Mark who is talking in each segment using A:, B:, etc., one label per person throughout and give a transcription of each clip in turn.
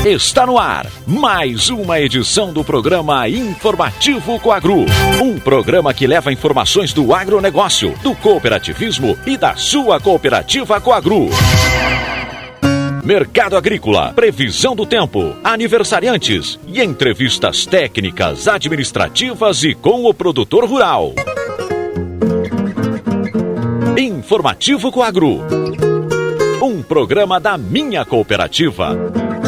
A: Está no ar mais uma edição do programa Informativo Coagro. Um programa que leva informações do agronegócio, do cooperativismo e da sua cooperativa Coagro. Mercado agrícola, previsão do tempo, aniversariantes e entrevistas técnicas, administrativas e com o produtor rural. Informativo Coagro. Um programa da minha cooperativa.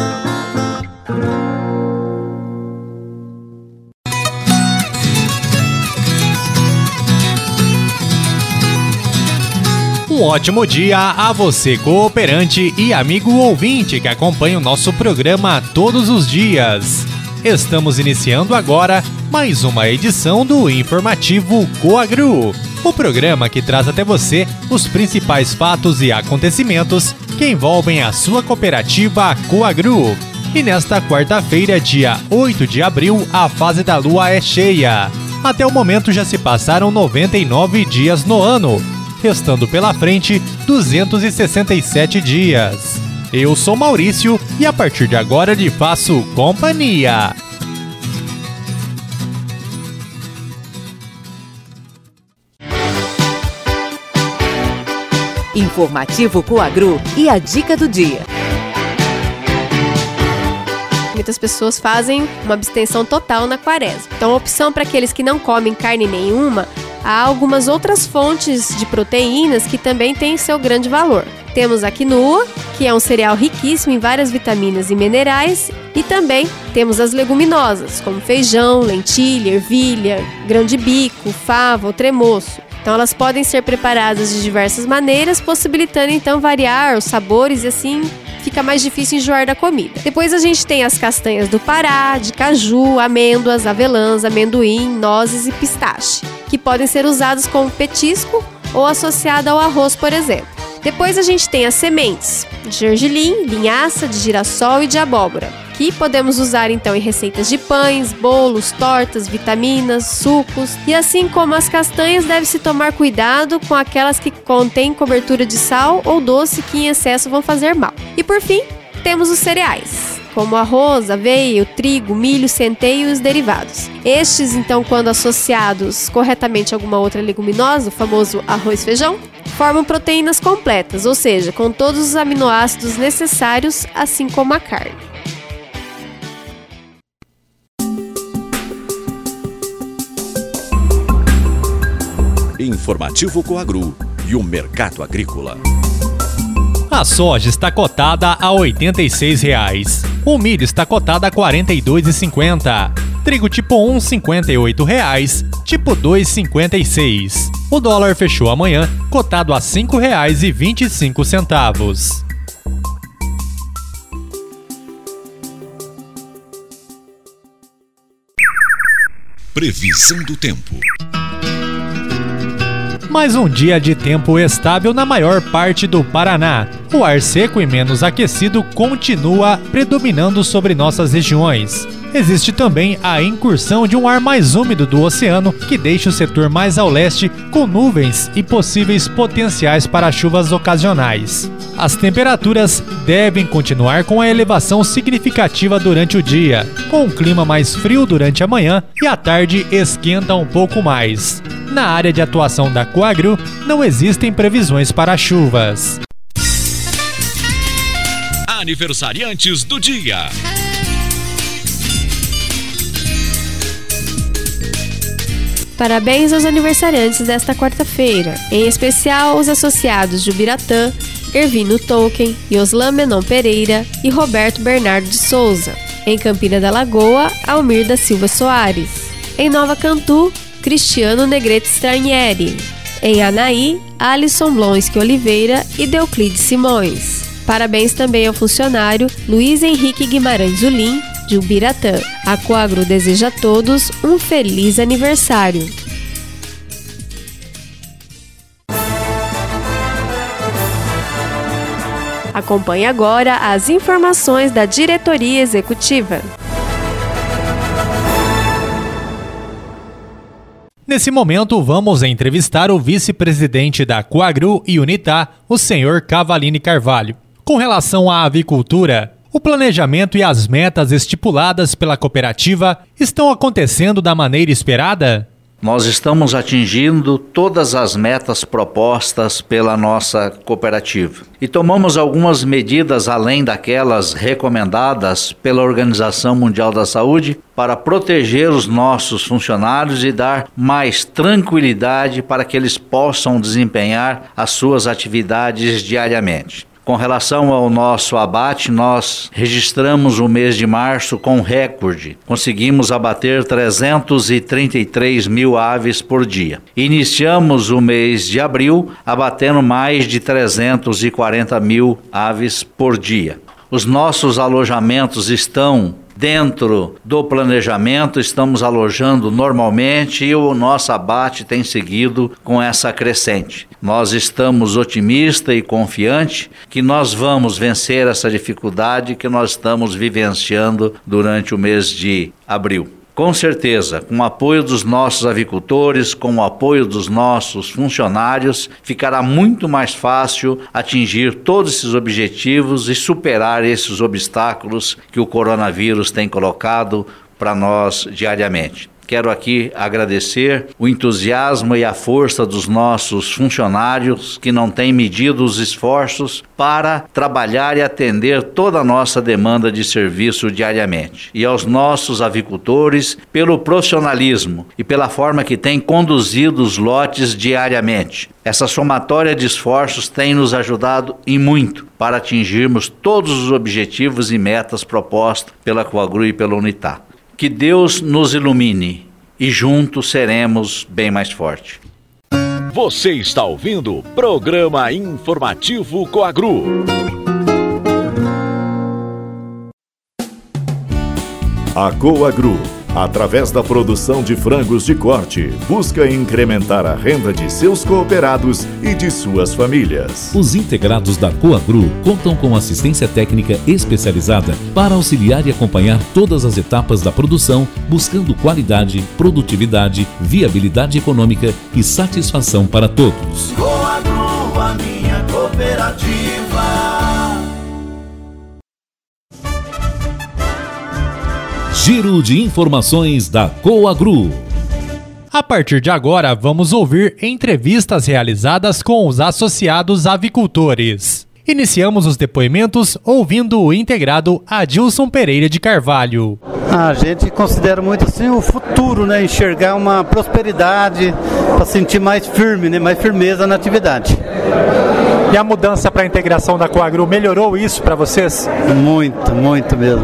B: Um ótimo dia a você, cooperante e amigo ouvinte que acompanha o nosso programa todos os dias. Estamos iniciando agora mais uma edição do Informativo Coagro, o programa que traz até você os principais fatos e acontecimentos que envolvem a sua cooperativa Coagro. E nesta quarta-feira, dia 8 de abril, a fase da lua é cheia. Até o momento já se passaram 99 dias no ano, restando pela frente 267 dias. Eu sou Maurício e a partir de agora lhe faço companhia.
C: Informativo Coagro e a dica do dia.
D: Muitas pessoas fazem uma abstenção total na quaresma. Então, a opção para aqueles que não comem carne nenhuma, há algumas outras fontes de proteínas que também têm seu grande valor. Temos a quinoa, que é um cereal riquíssimo em várias vitaminas e minerais, e também temos as leguminosas, como feijão, lentilha, ervilha, grão de bico, fava ou tremoço. Então elas podem ser preparadas de diversas maneiras, possibilitando então variar os sabores e assim fica mais difícil enjoar da comida. Depois a gente tem as castanhas do Pará, de caju, amêndoas, avelãs, amendoim, nozes e pistache, que podem ser usados como petisco ou associado ao arroz, por exemplo. Depois a gente tem as sementes de gergelim, linhaça, de girassol e de abóbora, que podemos usar então em receitas de pães, bolos, tortas, vitaminas, sucos. E assim como as castanhas, deve-se tomar cuidado com aquelas que contêm cobertura de sal ou doce que em excesso vão fazer mal. E por fim, temos os cereais, como arroz, aveia, o trigo, milho, centeio e os derivados. Estes, então, quando associados corretamente a alguma outra leguminosa, o famoso arroz-feijão, formam proteínas completas, ou seja, com todos os aminoácidos necessários, assim como a carne.
A: Informativo Coagro e o mercado agrícola.
B: A soja está cotada a R$ 86,00. O milho está cotado a R$ 42,50. Trigo tipo 1, R$ 58,00. Tipo 2, R$ 56,00. O dólar fechou amanhã cotado a R$ 5,25.
A: Previsão do tempo.
B: Mais um dia de tempo estável na maior parte do Paraná. O ar seco e menos aquecido continua predominando sobre nossas regiões. Existe também a incursão de um ar mais úmido do oceano, que deixa o setor mais ao leste com nuvens e possíveis potenciais para chuvas ocasionais. As temperaturas devem continuar com a elevação significativa durante o dia, com um clima mais frio durante a manhã e à tarde esquenta um pouco mais. Na área de atuação da Coagro, não existem previsões para chuvas.
A: Aniversariantes do dia.
D: Parabéns aos aniversariantes desta quarta-feira, em especial os associados de Ubiratã, Ervino Tolkien, Yoslan Menon Pereira e Roberto Bernardo de Souza. Em Campina da Lagoa, Almir da Silva Soares. Em Nova Cantu, Cristiano Negrete Stranieri. Em Anaí, Alisson Blonski Oliveira e Deuclides Simões. Parabéns também ao funcionário Luiz Henrique Guimarães Zulim, de Ubiratã. A Coagro deseja a todos um feliz aniversário. Acompanhe agora as informações da diretoria executiva.
B: Nesse momento, vamos entrevistar o vice-presidente da Coagro e Unitá, o senhor Cavalini Carvalho. Com relação à avicultura, O planejamento e as metas estipuladas pela cooperativa estão acontecendo da maneira esperada?
E: Nós estamos atingindo todas as metas propostas pela nossa cooperativa e tomamos algumas medidas além daquelas recomendadas pela Organização Mundial da Saúde para proteger os nossos funcionários e dar mais tranquilidade para que eles possam desempenhar as suas atividades diariamente. Com relação ao nosso abate, nós registramos o mês de março com recorde. Conseguimos abater 333 mil aves por dia. Iniciamos o mês de abril abatendo mais de 340 mil aves por dia. Os nossos alojamentos estão dentro do planejamento, estamos alojando normalmente e o nosso abate tem seguido com essa crescente. Nós estamos otimistas e confiantes que nós vamos vencer essa dificuldade que nós estamos vivenciando durante o mês de abril. Com certeza, com o apoio dos nossos avicultores, com o apoio dos nossos funcionários, ficará muito mais fácil atingir todos esses objetivos e superar esses obstáculos que o coronavírus tem colocado para nós diariamente. Quero aqui agradecer o entusiasmo e a força dos nossos funcionários que não têm medido os esforços para trabalhar e atender toda a nossa demanda de serviço diariamente. E aos nossos avicultores pelo profissionalismo e pela forma que têm conduzido os lotes diariamente. Essa somatória de esforços tem nos ajudado e muito para atingirmos todos os objetivos e metas propostos pela Coagru e pela Unitar. Que Deus nos ilumine e juntos seremos bem mais fortes.
A: Você está ouvindo o Programa Informativo Coagru.
F: A Coagru, através da produção de frangos de corte, busca incrementar a renda de seus cooperados e de suas famílias.
G: Os integrados da Coagru contam com assistência técnica especializada para auxiliar e acompanhar todas as etapas da produção, buscando qualidade, produtividade, viabilidade econômica e satisfação para todos.
H: Coagru, a minha cooperativa.
G: Giro de informações da Coagru.
B: A partir de agora, vamos ouvir entrevistas realizadas com os associados avicultores. Iniciamos os depoimentos ouvindo o integrado Adilson Pereira de Carvalho.
I: A gente considera muito assim o futuro, né? Enxergar uma prosperidade para sentir mais firme, né? Mais firmeza na atividade.
J: E a mudança para a integração da Coagru melhorou isso para vocês?
I: Muito, muito mesmo.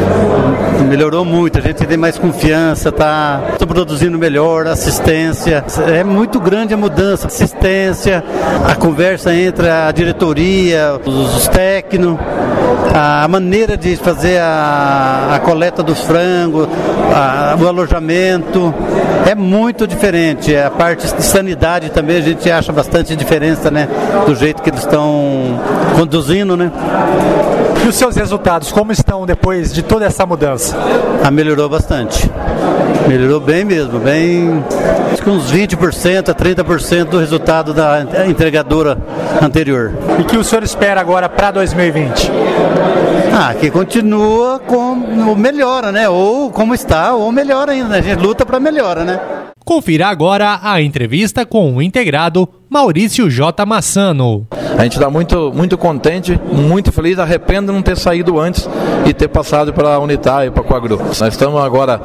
I: Melhorou muito, a gente tem mais confiança, está produzindo melhor, assistência. É muito grande a mudança, assistência, a conversa entre a diretoria, os técnicos, a maneira de fazer a coleta dos frangos, o alojamento, é muito diferente. A parte de sanidade também a gente acha bastante diferença, né, do jeito que eles estão conduzindo, né.
J: E os seus resultados, como estão depois de toda essa mudança?
I: Melhorou bastante. Melhorou bem mesmo, bem, acho que uns 20% a 30% do resultado da entregadora anterior.
J: E que o senhor espera agora para 2020?
I: Que continua com melhora, né? Ou como está, ou melhora ainda, né? A gente luta para melhora, né?
B: Confira agora a entrevista com o integrado Maurício J. Massano.
K: A gente está muito contente, muito feliz, arrependo de não ter saído antes e ter passado para a Unitar e para a Coagru. Nós estamos agora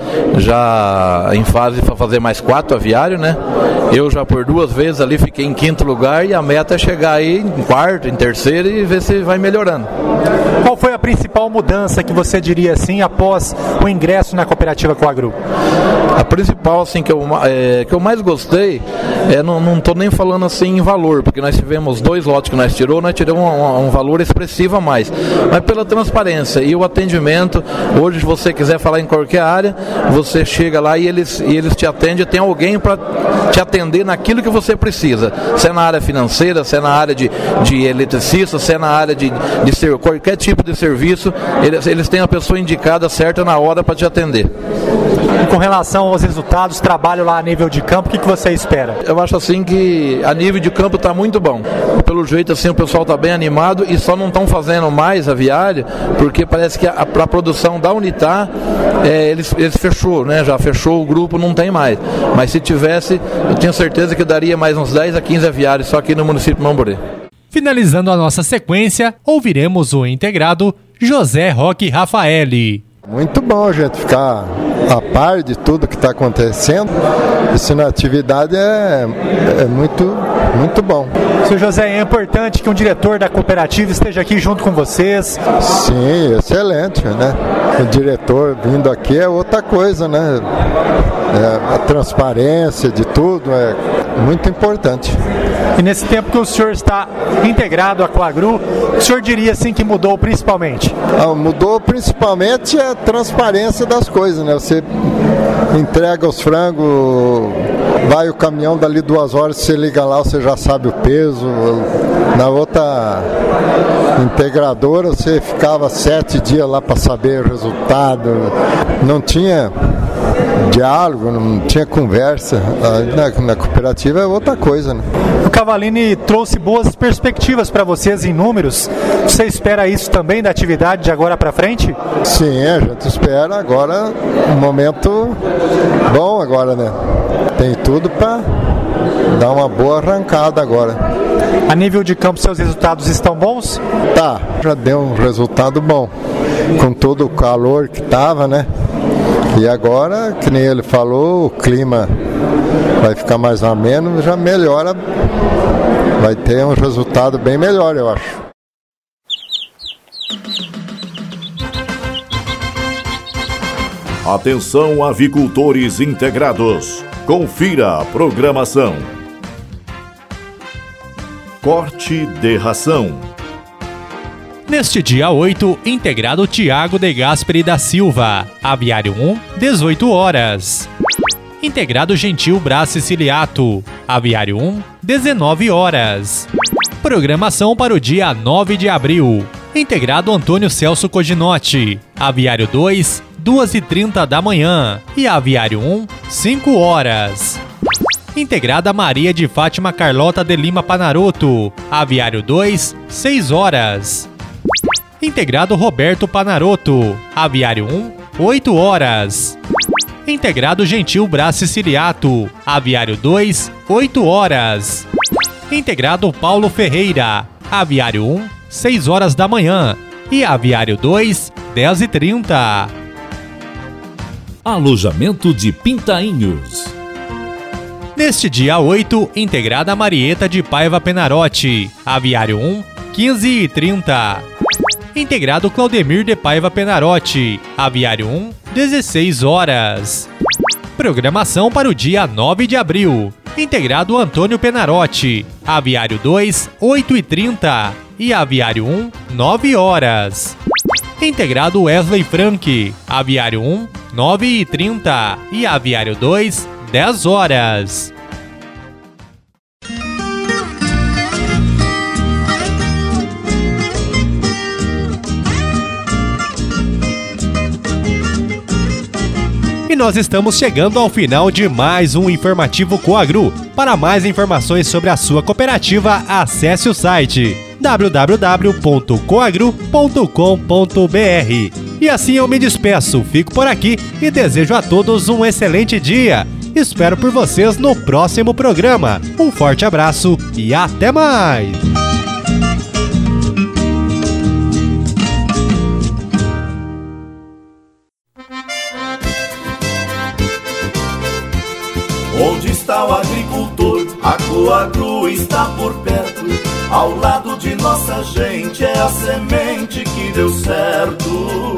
K: já em fase para fazer mais 4 aviários, né? Eu já por 2 vezes ali fiquei em 5º lugar e a meta é chegar aí em 4º, em 3º e ver se vai melhorando.
J: Qual foi a principal mudança que você diria assim após o ingresso na cooperativa Coagru?
K: A principal assim que eu mais gostei, não estou nem falando assim em valor, porque nós tivemos 2 lotes que nós tiramos um valor expressivo a mais, mas pela transparência e o atendimento. Hoje, se você quiser falar em qualquer área, você chega lá e eles te atendem, tem alguém para te atender naquilo que você precisa, se é na área financeira, se é na área de eletricista, se é na área de qualquer tipo de serviço, eles têm a pessoa indicada certa na hora para te atender.
J: E com relação aos resultados, trabalho lá a nível de campo, o que você espera?
K: Eu acho assim que a nível de campo está muito bom. Pelo jeito assim, o pessoal está bem animado e só não estão fazendo mais aviário, porque parece que a produção da Unitar, eles fechou, né? Já fechou o grupo, não tem mais. Mas se tivesse, eu tenho certeza que daria mais uns 10 a 15 aviários só aqui no município de Mamborê.
B: Finalizando a nossa sequência, ouviremos o integrado José Roque Rafaeli.
L: Muito bom a gente ficar a par de tudo que está acontecendo. Isso na atividade é muito bom.
J: Seu José, é importante que um diretor da cooperativa esteja aqui junto com vocês.
L: Sim, excelente, né? O diretor vindo aqui é outra coisa, né? A transparência de tudo é muito importante.
J: E nesse tempo que o senhor está integrado à Coagru, o senhor diria assim que mudou principalmente?
L: Mudou principalmente a transparência das coisas, né? Você entrega os frangos, vai o caminhão dali 2 horas, você liga lá, você já sabe o peso. Na outra integradora você ficava 7 dias lá para saber o resultado. Não tinha diálogo, não tinha conversa. Na cooperativa é outra coisa, né?
J: O Cavalini trouxe boas perspectivas para vocês em números. Você espera isso também da atividade de agora para frente?
L: Sim, a gente espera agora um momento bom agora, né? Tem tudo para dar uma boa arrancada agora.
J: A nível de campo, seus resultados estão bons?
L: Tá, já deu um resultado bom. Com todo o calor que tava, né? E agora, que nem ele falou, o clima vai ficar mais ameno, já melhora, vai ter um resultado bem melhor, eu acho.
F: Atenção, avicultores integrados. Confira a programação. Corte de ração.
B: Neste dia 8, integrado Tiago de Gasperi da Silva, Aviário 1, 18 horas. Integrado Gentil Brás Siciliato, Aviário 1, 19 horas. Programação para o dia 9 de abril. Integrado Antônio Celso Coginotti, Aviário 2, 2h30 da manhã. E Aviário 1, 5 horas. Integrada Maria de Fátima Carlota de Lima Panaroto, Aviário 2, 6 horas. Integrado Roberto Panaroto, Aviário 1, 8 horas. Integrado Gentil Brás Siciliato, Aviário 2, 8 horas. Integrado Paulo Ferreira, Aviário 1, 6 horas da manhã. E Aviário 2, 10h30.
G: Alojamento de Pintainhos.
B: Neste dia 8, integrada Marieta de Paiva Penarotti, Aviário 1, 15h30. Integrado Claudemir de Paiva Penarotti, Aviário 1, 16 horas. Programação para o dia 9 de abril. Integrado Antônio Penarotti, Aviário 2, 8h30. E Aviário 1, 9 horas. Integrado Wesley Frank, Aviário 1, 9h30. E Aviário 2, 10 horas. E nós estamos chegando ao final de mais um Informativo Coagru. Para mais informações sobre a sua cooperativa, acesse o site www.coagru.com.br. E assim eu me despeço, fico por aqui e desejo a todos um excelente dia. Espero por vocês no próximo programa. Um forte abraço e até mais!
H: Onde está o agricultor? A Coagru está por perto. Ao lado de nossa gente, é a semente que deu certo.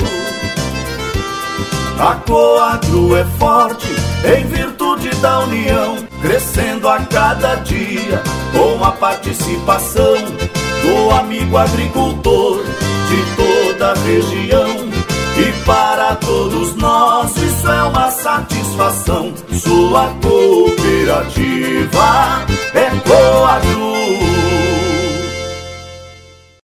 H: A Coagru é forte em virtude da união, crescendo a cada dia com a participação do amigo agricultor de toda a região. E para todos nós isso é uma satisfação. Sua cooperativa é Coagru.